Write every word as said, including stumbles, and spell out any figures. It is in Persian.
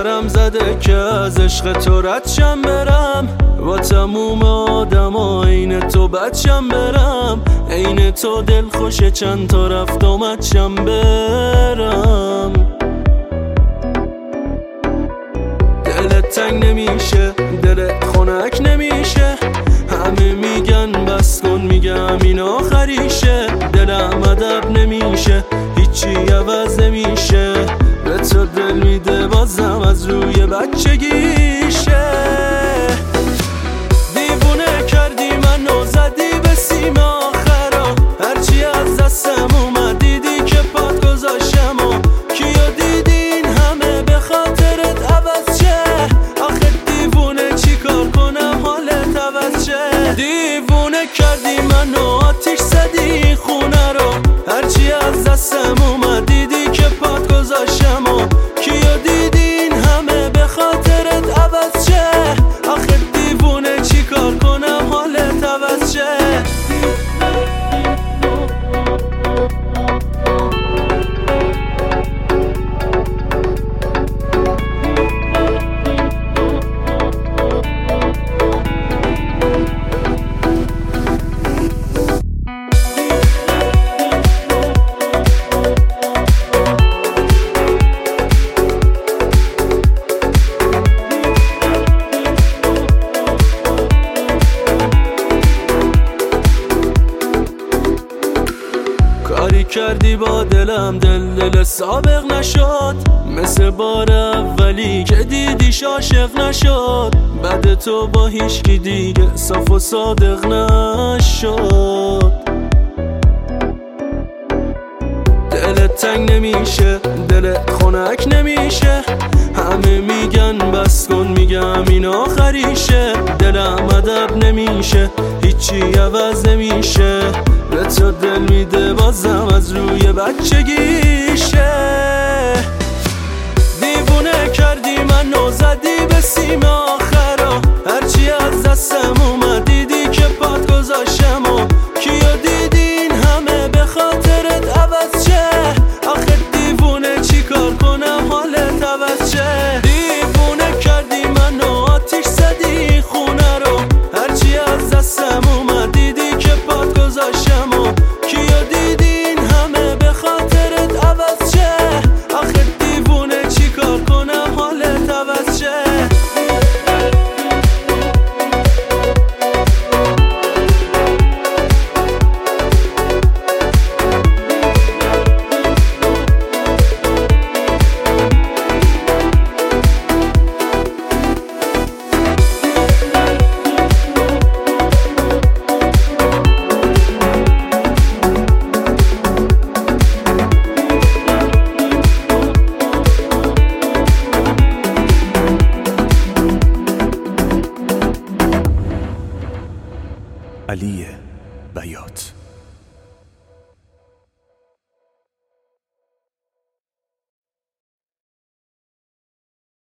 سرم زده که از عشق تو رد شم برم، با تموم آدم ها عین تو بچم برم، عین تو دل خوشه چند تا رفت آمد شم برم. دلت تنگ نمیشه، دلت خنک نمیشه، همه میگن بس کن، میگم این آخریشه. دلم ادب نمیشه، هیچی عوض نمیشه، به تو دل میده بازم از روی بچگیشه. دیوونه کردی منو، زدی به سیم آخرا، هرچی از دستم اومد دیدی که پات گذاشتم و کیا دیدین همه به خاطرت عوض شه. آخه دیوونه چی کار کنم حالت عوض شه. دیوونه کردی منو، آتیش زدی خونه رو، هرچی از دستم اومد دیدی که پات گذاشتم و کیا دیدین همه به خاطرت عوض شه. آخه دیوونه چی کار کنم حالت عوض شه. کاری کردی با دلم، دل دل سابق نشد، مثل بار اولی که دیدیش عاشق نشد. بعد تو با هیچکی دیگه صاف و صادق نشد. دلت تنگ نمیشه، دلت خنک نمیشه، همه میگن بس کن، میگم این آخریشه. دلم ادب نمیشه، هیچی عوض نمیشه، به تو دل میده بازم از روی بچگیشه. دیوونه کردی منو، زدی به سیم آخرا، هرچی از دستم اومد دیدی که پات گذاشتم و کیا دیدین همه به خاطرت عوض شه. آخه دیوونه چی کار کنم حالت عوض شه. دیوونه کردی منو، آتیش زدی خونه رو، هرچی از دستم اومد دیدی که پات گذاشتم و کیا دیدین همه به خاطرت عوض شه. آخه دیوونه چی کار کنم حالت عوض شه. علی بیات.